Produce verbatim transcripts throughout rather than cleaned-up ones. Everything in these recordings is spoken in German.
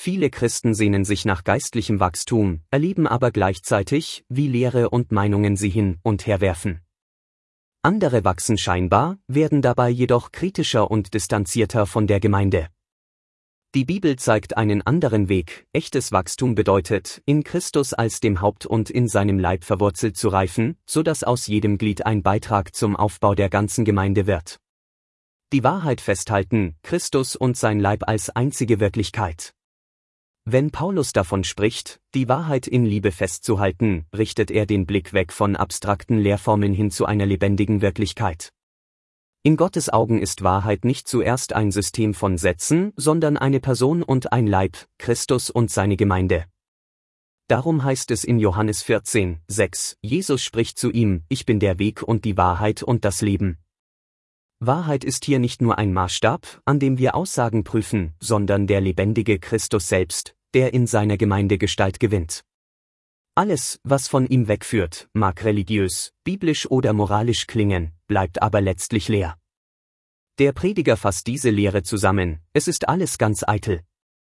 Viele Christen sehnen sich nach geistlichem Wachstum, erleben aber gleichzeitig, wie Lehre und Meinungen sie hin und her werfen. Andere wachsen scheinbar, werden dabei jedoch kritischer und distanzierter von der Gemeinde. Die Bibel zeigt einen anderen Weg. Echtes Wachstum bedeutet, in Christus als dem Haupt und in seinem Leib verwurzelt zu reifen, so dass aus jedem Glied ein Beitrag zum Aufbau der ganzen Gemeinde wird. Die Wahrheit festhalten, Christus und sein Leib als einzige Wirklichkeit. Wenn Paulus davon spricht, die Wahrheit in Liebe festzuhalten, richtet er den Blick weg von abstrakten Lehrformeln hin zu einer lebendigen Wirklichkeit. In Gottes Augen ist Wahrheit nicht zuerst ein System von Sätzen, sondern eine Person und ein Leib, Christus und seine Gemeinde. Darum heißt es in Johannes vierzehn, sechs, Jesus spricht zu ihm, ich bin der Weg und die Wahrheit und das Leben. Wahrheit ist hier nicht nur ein Maßstab, an dem wir Aussagen prüfen, sondern der lebendige Christus selbst, der in seiner Gemeinde Gestalt gewinnt. Alles, was von ihm wegführt, mag religiös, biblisch oder moralisch klingen, bleibt aber letztlich leer. Der Prediger fasst diese Lehre zusammen, es ist alles ganz eitel.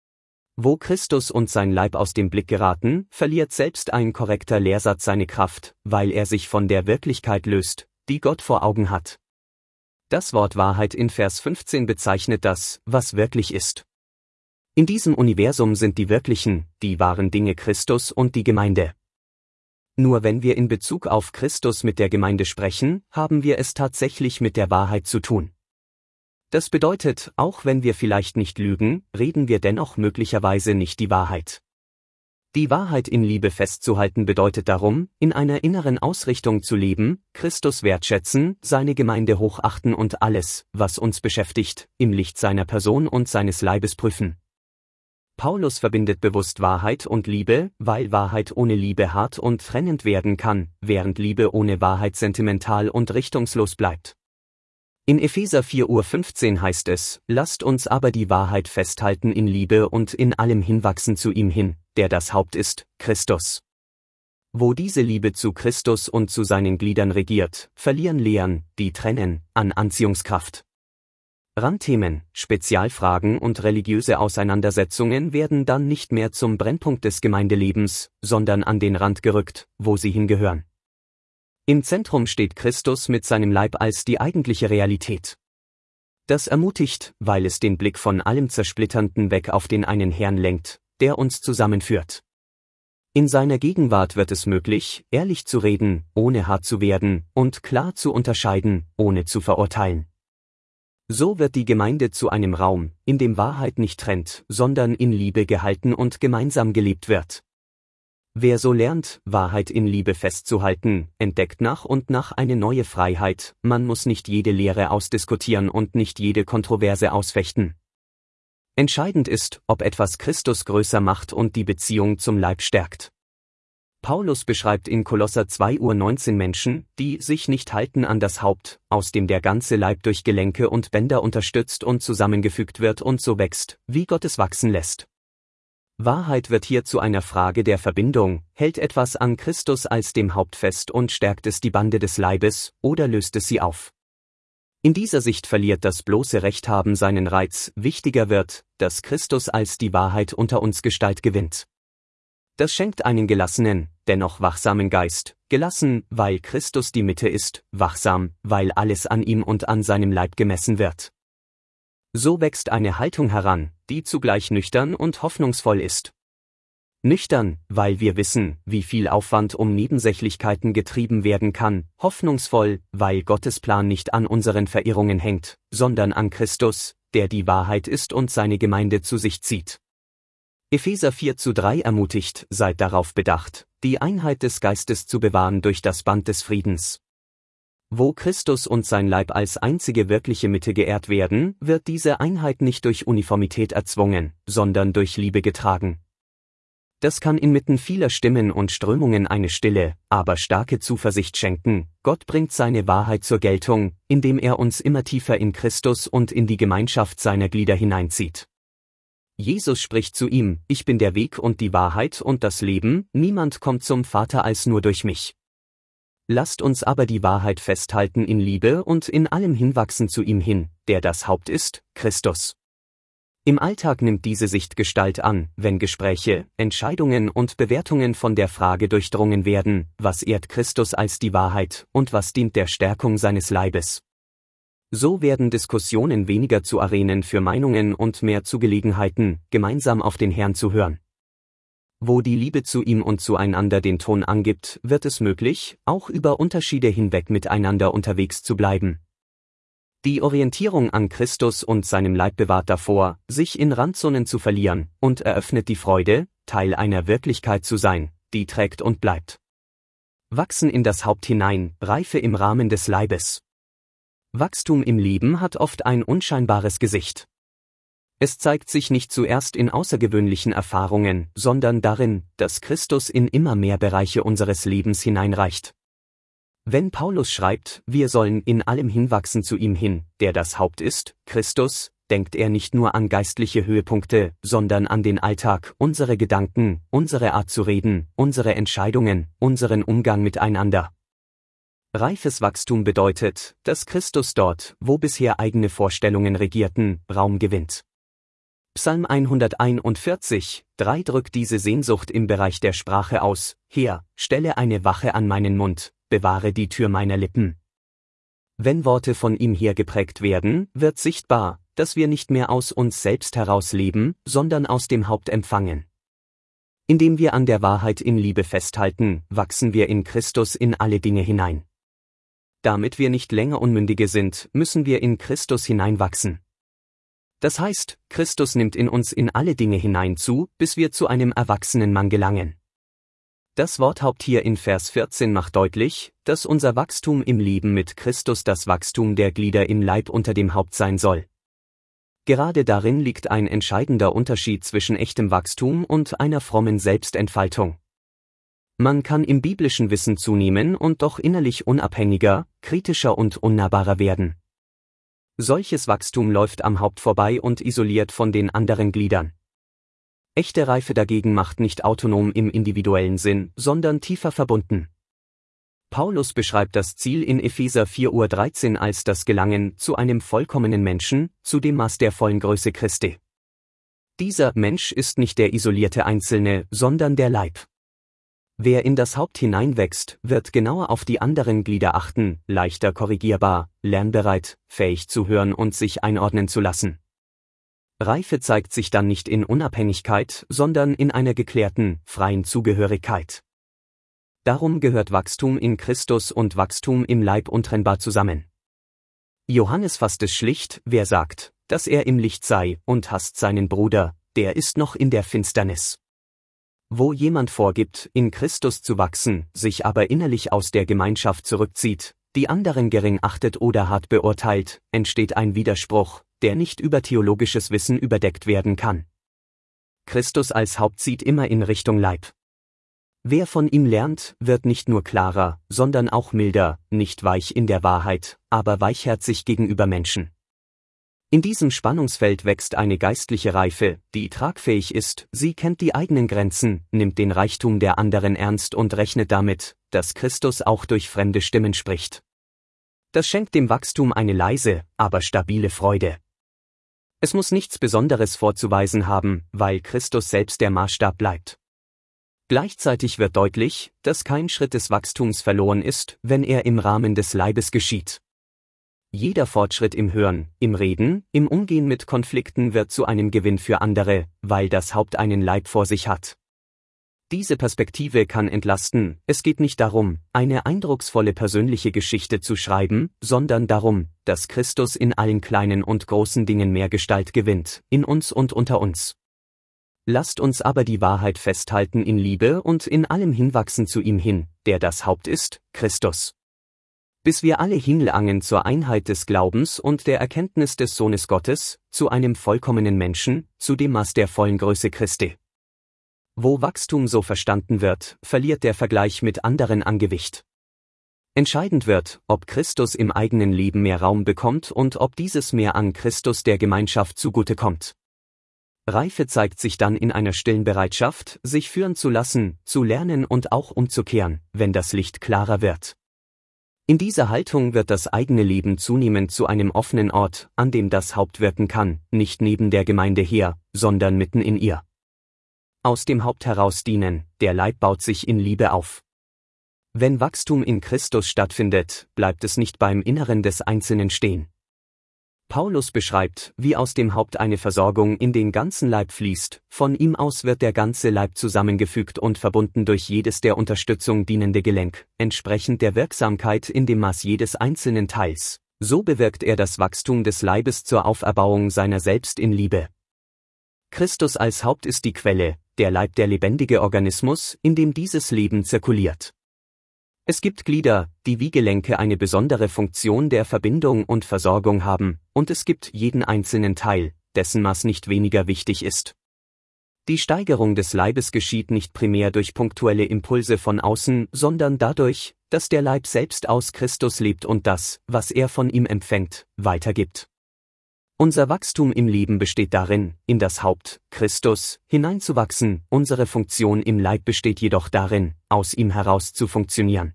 Wo Christus und sein Leib aus dem Blick geraten, verliert selbst ein korrekter Lehrsatz seine Kraft, weil er sich von der Wirklichkeit löst, die Gott vor Augen hat. Das Wort Wahrheit in Vers fünfzehn bezeichnet das, was wirklich ist. In diesem Universum sind die wirklichen, die wahren Dinge Christus und die Gemeinde. Nur wenn wir in Bezug auf Christus mit der Gemeinde sprechen, haben wir es tatsächlich mit der Wahrheit zu tun. Das bedeutet, auch wenn wir vielleicht nicht lügen, reden wir dennoch möglicherweise nicht die Wahrheit. Die Wahrheit in Liebe festzuhalten bedeutet darum, in einer inneren Ausrichtung zu leben, Christus wertschätzen, seine Gemeinde hochachten und alles, was uns beschäftigt, im Licht seiner Person und seines Leibes prüfen. Paulus verbindet bewusst Wahrheit und Liebe, weil Wahrheit ohne Liebe hart und trennend werden kann, während Liebe ohne Wahrheit sentimental und richtungslos bleibt. In Epheser vier fünfzehn heißt es, lasst uns aber die Wahrheit festhalten in Liebe und in allem hinwachsen zu ihm hin, der das Haupt ist, Christus. Wo diese Liebe zu Christus und zu seinen Gliedern regiert, verlieren Lehren, die trennen, an Anziehungskraft. Randthemen, Spezialfragen und religiöse Auseinandersetzungen werden dann nicht mehr zum Brennpunkt des Gemeindelebens, sondern an den Rand gerückt, wo sie hingehören. Im Zentrum steht Christus mit seinem Leib als die eigentliche Realität. Das ermutigt, weil es den Blick von allem Zersplitternden weg auf den einen Herrn lenkt, der uns zusammenführt. In seiner Gegenwart wird es möglich, ehrlich zu reden, ohne hart zu werden, und klar zu unterscheiden, ohne zu verurteilen. So wird die Gemeinde zu einem Raum, in dem Wahrheit nicht trennt, sondern in Liebe gehalten und gemeinsam gelebt wird. Wer so lernt, Wahrheit in Liebe festzuhalten, entdeckt nach und nach eine neue Freiheit, man muss nicht jede Lehre ausdiskutieren und nicht jede Kontroverse ausfechten. Entscheidend ist, ob etwas Christus größer macht und die Beziehung zum Leib stärkt. Paulus beschreibt in Kolosser zwei neunzehn Menschen, die sich nicht halten an das Haupt, aus dem der ganze Leib durch Gelenke und Bänder unterstützt und zusammengefügt wird und so wächst, wie Gott es wachsen lässt. Wahrheit wird hier zu einer Frage der Verbindung, hält etwas an Christus als dem Haupt fest und stärkt es die Bande des Leibes, oder löst es sie auf. In dieser Sicht verliert das bloße Rechthaben seinen Reiz, wichtiger wird, dass Christus als die Wahrheit unter uns Gestalt gewinnt. Das schenkt einen gelassenen, dennoch wachsamen Geist, gelassen, weil Christus die Mitte ist, wachsam, weil alles an ihm und an seinem Leib gemessen wird. So wächst eine Haltung heran, die zugleich nüchtern und hoffnungsvoll ist. Nüchtern, weil wir wissen, wie viel Aufwand um Nebensächlichkeiten getrieben werden kann, hoffnungsvoll, weil Gottes Plan nicht an unseren Verirrungen hängt, sondern an Christus, der die Wahrheit ist und seine Gemeinde zu sich zieht. Epheser vier zu drei ermutigt, seid darauf bedacht, die Einheit des Geistes zu bewahren durch das Band des Friedens. Wo Christus und sein Leib als einzige wirkliche Mitte geehrt werden, wird diese Einheit nicht durch Uniformität erzwungen, sondern durch Liebe getragen. Das kann inmitten vieler Stimmen und Strömungen eine stille, aber starke Zuversicht schenken, Gott bringt seine Wahrheit zur Geltung, indem er uns immer tiefer in Christus und in die Gemeinschaft seiner Glieder hineinzieht. Jesus spricht zu ihm, ich bin der Weg und die Wahrheit und das Leben, niemand kommt zum Vater als nur durch mich. Lasst uns aber die Wahrheit festhalten in Liebe und in allem hinwachsen zu ihm hin, der das Haupt ist, Christus. Im Alltag nimmt diese Sicht Gestalt an, wenn Gespräche, Entscheidungen und Bewertungen von der Frage durchdrungen werden, was ehrt Christus als die Wahrheit und was dient der Stärkung seines Leibes. So werden Diskussionen weniger zu Arenen für Meinungen und mehr zu Gelegenheiten, gemeinsam auf den Herrn zu hören. Wo die Liebe zu ihm und zueinander den Ton angibt, wird es möglich, auch über Unterschiede hinweg miteinander unterwegs zu bleiben. Die Orientierung an Christus und seinem Leib bewahrt davor, sich in Randzonen zu verlieren, und eröffnet die Freude, Teil einer Wirklichkeit zu sein, die trägt und bleibt. Wachsen in das Haupt hinein, Reife im Rahmen des Leibes. Wachstum im Leben hat oft ein unscheinbares Gesicht. Es zeigt sich nicht zuerst in außergewöhnlichen Erfahrungen, sondern darin, dass Christus in immer mehr Bereiche unseres Lebens hineinreicht. Wenn Paulus schreibt, wir sollen in allem hinwachsen zu ihm hin, der das Haupt ist, Christus, denkt er nicht nur an geistliche Höhepunkte, sondern an den Alltag, unsere Gedanken, unsere Art zu reden, unsere Entscheidungen, unseren Umgang miteinander. Reifes Wachstum bedeutet, dass Christus dort, wo bisher eigene Vorstellungen regierten, Raum gewinnt. Psalm hunderteinundvierzig, drei drückt diese Sehnsucht im Bereich der Sprache aus: Herr, stelle eine Wache an meinen Mund, bewahre die Tür meiner Lippen. Wenn Worte von ihm hier geprägt werden, wird sichtbar, dass wir nicht mehr aus uns selbst heraus leben, sondern aus dem Haupt empfangen. Indem wir an der Wahrheit in Liebe festhalten, wachsen wir in Christus in alle Dinge hinein. Damit wir nicht länger Unmündige sind, müssen wir in Christus hineinwachsen. Das heißt, Christus nimmt in uns in alle Dinge hinein zu, bis wir zu einem erwachsenen Mann gelangen. Das Wort Haupt hier in Vers vierzehn macht deutlich, dass unser Wachstum im Leben mit Christus das Wachstum der Glieder im Leib unter dem Haupt sein soll. Gerade darin liegt ein entscheidender Unterschied zwischen echtem Wachstum und einer frommen Selbstentfaltung. Man kann im biblischen Wissen zunehmen und doch innerlich unabhängiger, kritischer und unnahbarer werden. Solches Wachstum läuft am Haupt vorbei und isoliert von den anderen Gliedern. Echte Reife dagegen macht nicht autonom im individuellen Sinn, sondern tiefer verbunden. Paulus beschreibt das Ziel in Epheser vier dreizehn als das Gelangen zu einem vollkommenen Menschen, zu dem Maß der vollen Größe Christi. Dieser Mensch ist nicht der isolierte Einzelne, sondern der Leib. Wer in das Haupt hineinwächst, wird genauer auf die anderen Glieder achten, leichter korrigierbar, lernbereit, fähig zu hören und sich einordnen zu lassen. Reife zeigt sich dann nicht in Unabhängigkeit, sondern in einer geklärten, freien Zugehörigkeit. Darum gehört Wachstum in Christus und Wachstum im Leib untrennbar zusammen. Johannes fasst es schlicht: Wer sagt, dass er im Licht sei und hasst seinen Bruder, der ist noch in der Finsternis. Wo jemand vorgibt, in Christus zu wachsen, sich aber innerlich aus der Gemeinschaft zurückzieht, die anderen gering achtet oder hart beurteilt, entsteht ein Widerspruch, der nicht über theologisches Wissen überdeckt werden kann. Christus als Haupt zieht immer in Richtung Leib. Wer von ihm lernt, wird nicht nur klarer, sondern auch milder, nicht weich in der Wahrheit, aber weichherzig gegenüber Menschen. In diesem Spannungsfeld wächst eine geistliche Reife, die tragfähig ist. Sie kennt die eigenen Grenzen, nimmt den Reichtum der anderen ernst und rechnet damit, dass Christus auch durch fremde Stimmen spricht. Das schenkt dem Wachstum eine leise, aber stabile Freude. Es muss nichts Besonderes vorzuweisen haben, weil Christus selbst der Maßstab bleibt. Gleichzeitig wird deutlich, dass kein Schritt des Wachstums verloren ist, wenn er im Rahmen des Leibes geschieht. Jeder Fortschritt im Hören, im Reden, im Umgehen mit Konflikten wird zu einem Gewinn für andere, weil das Haupt einen Leib vor sich hat. Diese Perspektive kann entlasten. Es geht nicht darum, eine eindrucksvolle persönliche Geschichte zu schreiben, sondern darum, dass Christus in allen kleinen und großen Dingen mehr Gestalt gewinnt, in uns und unter uns. Lasst uns aber die Wahrheit festhalten in Liebe und in allem hinwachsen zu ihm hin, der das Haupt ist, Christus. Bis wir alle hingelangen zur Einheit des Glaubens und der Erkenntnis des Sohnes Gottes, zu einem vollkommenen Menschen, zu dem Maß der vollen Größe Christi. Wo Wachstum so verstanden wird, verliert der Vergleich mit anderen an Gewicht. Entscheidend wird, ob Christus im eigenen Leben mehr Raum bekommt und ob dieses mehr an Christus der Gemeinschaft zugutekommt. Reife zeigt sich dann in einer stillen Bereitschaft, sich führen zu lassen, zu lernen und auch umzukehren, wenn das Licht klarer wird. In dieser Haltung wird das eigene Leben zunehmend zu einem offenen Ort, an dem das Haupt wirken kann, nicht neben der Gemeinde her, sondern mitten in ihr. Aus dem Haupt heraus dienen, der Leib baut sich in Liebe auf. Wenn Wachstum in Christus stattfindet, bleibt es nicht beim Inneren des Einzelnen stehen. Paulus beschreibt, wie aus dem Haupt eine Versorgung in den ganzen Leib fließt, von ihm aus wird der ganze Leib zusammengefügt und verbunden durch jedes der Unterstützung dienende Gelenk, entsprechend der Wirksamkeit in dem Maß jedes einzelnen Teils. So bewirkt er das Wachstum des Leibes zur Auferbauung seiner selbst in Liebe. Christus als Haupt ist die Quelle, der Leib der lebendige Organismus, in dem dieses Leben zirkuliert. Es gibt Glieder, die wie Gelenke eine besondere Funktion der Verbindung und Versorgung haben, und es gibt jeden einzelnen Teil, dessen Maß nicht weniger wichtig ist. Die Steigerung des Leibes geschieht nicht primär durch punktuelle Impulse von außen, sondern dadurch, dass der Leib selbst aus Christus lebt und das, was er von ihm empfängt, weitergibt. Unser Wachstum im Leben besteht darin, in das Haupt, Christus, hineinzuwachsen, unsere Funktion im Leib besteht jedoch darin, aus ihm heraus zu funktionieren.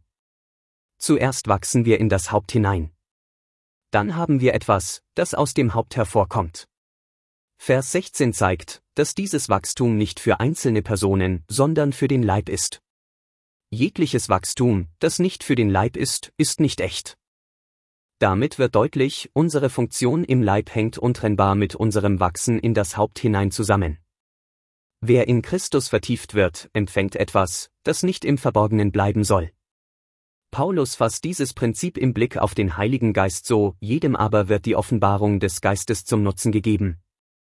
Zuerst wachsen wir in das Haupt hinein. Dann haben wir etwas, das aus dem Haupt hervorkommt. Vers sechzehn zeigt, dass dieses Wachstum nicht für einzelne Personen, sondern für den Leib ist. Jegliches Wachstum, das nicht für den Leib ist, ist nicht echt. Damit wird deutlich, unsere Funktion im Leib hängt untrennbar mit unserem Wachsen in das Haupt hinein zusammen. Wer in Christus vertieft wird, empfängt etwas, das nicht im Verborgenen bleiben soll. Paulus fasst dieses Prinzip im Blick auf den Heiligen Geist so: Jedem aber wird die Offenbarung des Geistes zum Nutzen gegeben.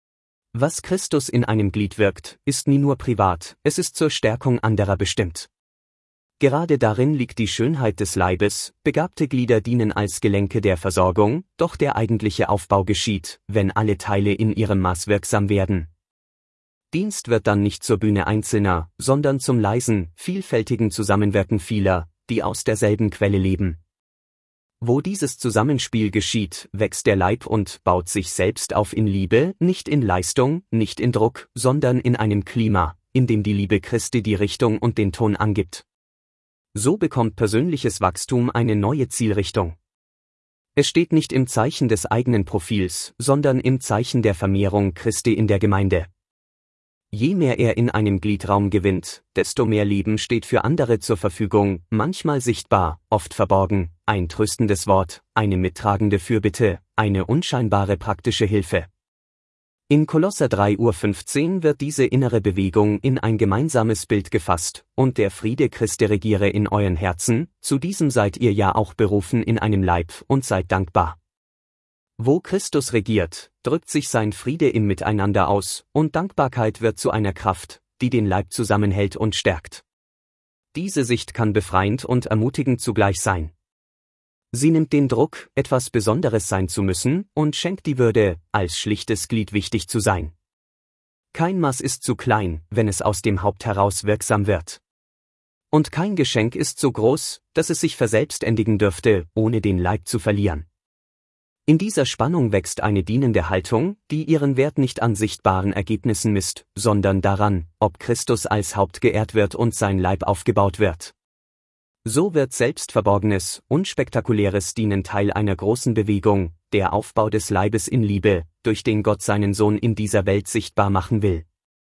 Was Christus in einem Glied wirkt, ist nie nur privat, es ist zur Stärkung anderer bestimmt. Gerade darin liegt die Schönheit des Leibes, begabte Glieder dienen als Gelenke der Versorgung, doch der eigentliche Aufbau geschieht, wenn alle Teile in ihrem Maß wirksam werden. Dienst wird dann nicht zur Bühne Einzelner, sondern zum leisen, vielfältigen Zusammenwirken vieler, die aus derselben Quelle leben. Wo dieses Zusammenspiel geschieht, wächst der Leib und baut sich selbst auf in Liebe, nicht in Leistung, nicht in Druck, sondern in einem Klima, in dem die Liebe Christi die Richtung und den Ton angibt. So bekommt persönliches Wachstum eine neue Zielrichtung. Es steht nicht im Zeichen des eigenen Profils, sondern im Zeichen der Vermehrung Christi in der Gemeinde. Je mehr er in einem Glied Raum gewinnt, desto mehr Leben steht für andere zur Verfügung, manchmal sichtbar, oft verborgen, ein tröstendes Wort, eine mittragende Fürbitte, eine unscheinbare praktische Hilfe. In Kolosser drei fünfzehn wird diese innere Bewegung in ein gemeinsames Bild gefasst: Und der Friede Christi regiere in euren Herzen, zu diesem seid ihr ja auch berufen in einem Leib, und seid dankbar. Wo Christus regiert, drückt sich sein Friede im Miteinander aus, und Dankbarkeit wird zu einer Kraft, die den Leib zusammenhält und stärkt. Diese Sicht kann befreiend und ermutigend zugleich sein. Sie nimmt den Druck, etwas Besonderes sein zu müssen, und schenkt die Würde, als schlichtes Glied wichtig zu sein. Kein Maß ist zu klein, wenn es aus dem Haupt heraus wirksam wird. Und kein Geschenk ist so groß, dass es sich verselbständigen dürfte, ohne den Leib zu verlieren. In dieser Spannung wächst eine dienende Haltung, die ihren Wert nicht an sichtbaren Ergebnissen misst, sondern daran, ob Christus als Haupt geehrt wird und sein Leib aufgebaut wird. So wird selbstverborgenes, unspektakuläres Dienen Teil einer großen Bewegung, der Aufbau des Leibes in Liebe, durch den Gott seinen Sohn in dieser Welt sichtbar machen will.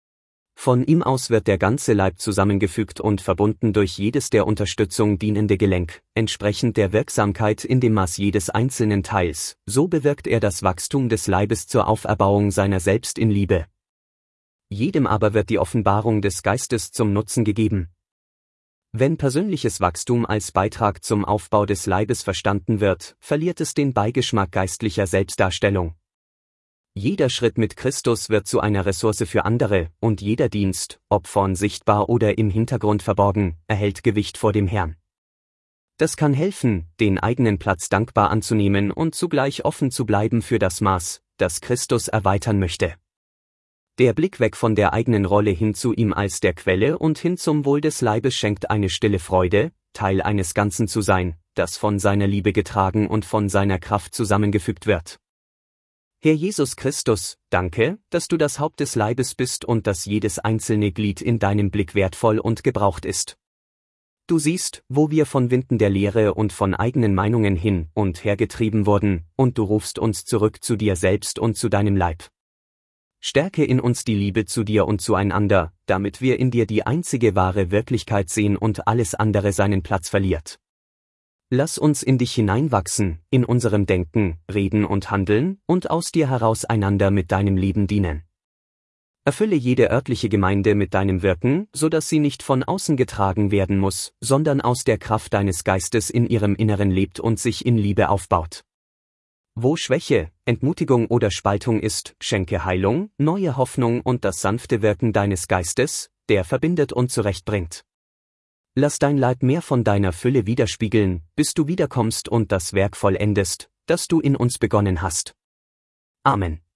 Von ihm aus wird der ganze Leib zusammengefügt und verbunden durch jedes der Unterstützung dienende Gelenk, entsprechend der Wirksamkeit in dem Maß jedes einzelnen Teils. So bewirkt er das Wachstum des Leibes zur Auferbauung seiner selbst in Liebe. Jedem aber wird die Offenbarung des Geistes zum Nutzen gegeben. Wenn persönliches Wachstum als Beitrag zum Aufbau des Leibes verstanden wird, verliert es den Beigeschmack geistlicher Selbstdarstellung. Jeder Schritt mit Christus wird zu einer Ressource für andere, und jeder Dienst, ob vorn sichtbar oder im Hintergrund verborgen, erhält Gewicht vor dem Herrn. Das kann helfen, den eigenen Platz dankbar anzunehmen und zugleich offen zu bleiben für das Maß, das Christus erweitern möchte. Der Blick weg von der eigenen Rolle hin zu ihm als der Quelle und hin zum Wohl des Leibes schenkt eine stille Freude, Teil eines Ganzen zu sein, das von seiner Liebe getragen und von seiner Kraft zusammengefügt wird. Herr Jesus Christus, danke, dass du das Haupt des Leibes bist und dass jedes einzelne Glied in deinem Blick wertvoll und gebraucht ist. Du siehst, wo wir von Winden der Lehre und von eigenen Meinungen hin und her getrieben wurden, und du rufst uns zurück zu dir selbst und zu deinem Leib. Stärke in uns die Liebe zu dir und zueinander, damit wir in dir die einzige wahre Wirklichkeit sehen und alles andere seinen Platz verliert. Lass uns in dich hineinwachsen, in unserem Denken, Reden und Handeln, und aus dir heraus einander mit deinem Leben dienen. Erfülle jede örtliche Gemeinde mit deinem Wirken, so dass sie nicht von außen getragen werden muss, sondern aus der Kraft deines Geistes in ihrem Inneren lebt und sich in Liebe aufbaut. Wo Schwäche, Entmutigung oder Spaltung ist, schenke Heilung, neue Hoffnung und das sanfte Wirken deines Geistes, der verbindet und zurechtbringt. Lass dein Leib mehr von deiner Fülle widerspiegeln, bis du wiederkommst und das Werk vollendest, das du in uns begonnen hast. Amen.